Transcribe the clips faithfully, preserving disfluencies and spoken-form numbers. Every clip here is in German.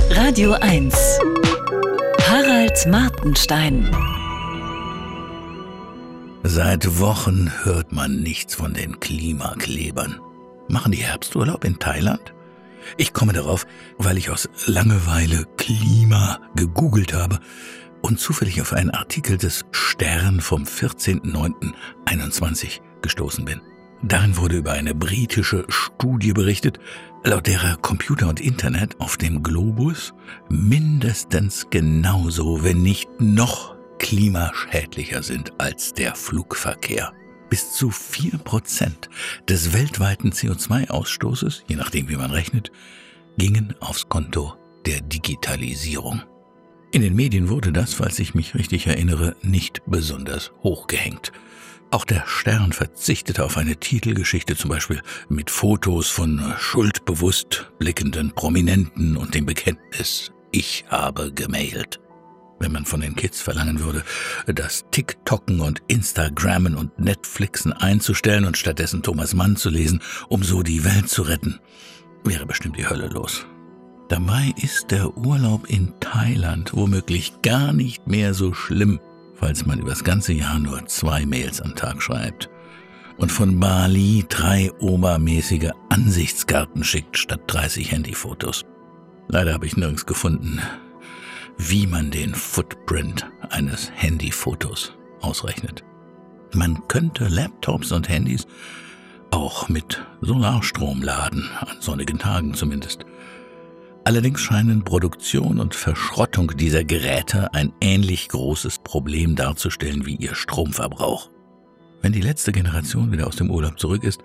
Radio eins. Harald Martenstein. Seit Wochen hört man nichts von den Klimaklebern. Machen die Herbsturlaub in Thailand? Ich komme darauf, weil ich aus Langeweile Klima gegoogelt habe und zufällig auf einen Artikel des Stern vom vierzehnten neunten einundzwanzig gestoßen bin. Darin wurde über eine britische Studie berichtet, laut derer Computer und Internet auf dem Globus mindestens genauso, wenn nicht noch klimaschädlicher sind als der Flugverkehr. Bis zu vier Prozent des weltweiten C O zwei Ausstoßes, je nachdem wie man rechnet, gingen aufs Konto der Digitalisierung. In den Medien wurde das, falls ich mich richtig erinnere, nicht besonders hochgehängt. Auch der Stern verzichtete auf eine Titelgeschichte, zum Beispiel mit Fotos von schuldbewusst blickenden Prominenten und dem Bekenntnis, ich habe gemailt. Wenn man von den Kids verlangen würde, das TikToken und Instagrammen und Netflixen einzustellen und stattdessen Thomas Mann zu lesen, um so die Welt zu retten, wäre bestimmt die Hölle los. Dabei ist der Urlaub in Thailand womöglich gar nicht mehr so schlimm, falls man übers ganze Jahr nur zwei Mails am Tag schreibt und von Bali drei obermäßige Ansichtskarten schickt statt dreißig Handyfotos. Leider habe ich nirgends gefunden, wie man den Footprint eines Handyfotos ausrechnet. Man könnte Laptops und Handys auch mit Solarstrom laden, an sonnigen Tagen zumindest. Allerdings scheinen Produktion und Verschrottung dieser Geräte ein ähnlich großes Problem darzustellen wie ihr Stromverbrauch. Wenn die letzte Generation wieder aus dem Urlaub zurück ist,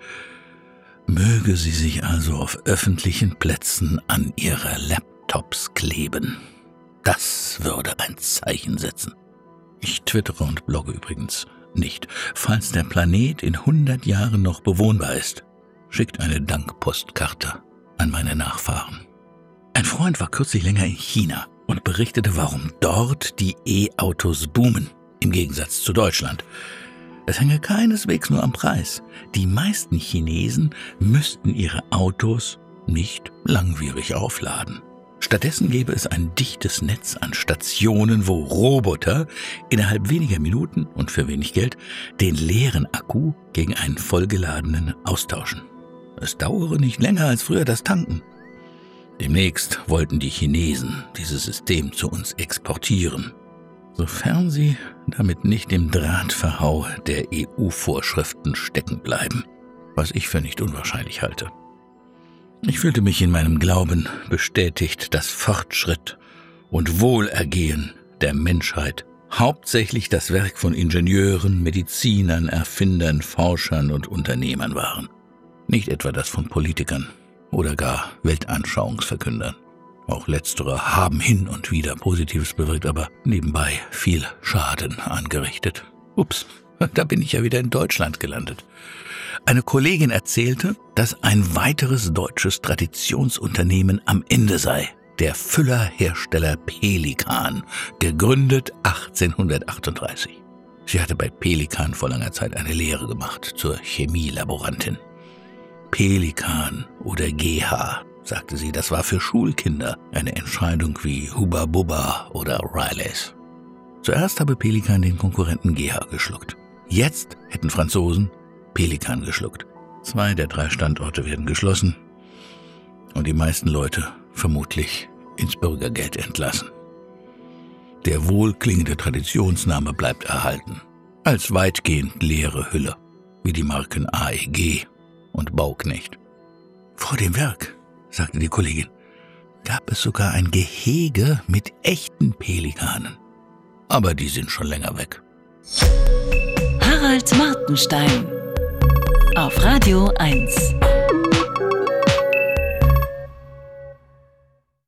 möge sie sich also auf öffentlichen Plätzen an ihre Laptops kleben. Das würde ein Zeichen setzen. Ich twittere und blogge übrigens nicht. Falls der Planet in hundert Jahren noch bewohnbar ist, schickt eine Dankpostkarte an meine Nachfahren. Ein Freund war kürzlich länger in China und berichtete, warum dort die E-Autos boomen, im Gegensatz zu Deutschland. Es hänge keineswegs nur am Preis. Die meisten Chinesen müssten ihre Autos nicht langwierig aufladen. Stattdessen gäbe es ein dichtes Netz an Stationen, wo Roboter innerhalb weniger Minuten und für wenig Geld den leeren Akku gegen einen vollgeladenen austauschen. Es dauere nicht länger als früher das Tanken. Demnächst wollten die Chinesen dieses System zu uns exportieren, sofern sie damit nicht im Drahtverhau der E U-Vorschriften stecken bleiben, was ich für nicht unwahrscheinlich halte. Ich fühlte mich in meinem Glauben bestätigt, dass Fortschritt und Wohlergehen der Menschheit hauptsächlich das Werk von Ingenieuren, Medizinern, Erfindern, Forschern und Unternehmern waren, nicht etwa das von Politikern oder gar Weltanschauungsverkündern. Auch letztere haben hin und wieder Positives bewirkt, aber nebenbei viel Schaden angerichtet. Ups, da bin ich ja wieder in Deutschland gelandet. Eine Kollegin erzählte, dass ein weiteres deutsches Traditionsunternehmen am Ende sei. Der Füllerhersteller Pelikan, gegründet achtzehnhundertachtunddreißig. Sie hatte bei Pelikan vor langer Zeit eine Lehre gemacht zur Chemielaborantin. Pelikan oder G H, sagte sie, das war für Schulkinder eine Entscheidung wie Hubba Bubba oder Rileys. Zuerst habe Pelikan den Konkurrenten G H geschluckt. Jetzt hätten Franzosen Pelikan geschluckt. Zwei der drei Standorte werden geschlossen und die meisten Leute vermutlich ins Bürgergeld entlassen. Der wohlklingende Traditionsname bleibt erhalten, als weitgehend leere Hülle, wie die Marken A E G und Bauknecht. Vor dem Werk, sagte die Kollegin, gab es sogar ein Gehege mit echten Pelikanen. Aber die sind schon länger weg. Harald Martenstein auf Radio eins.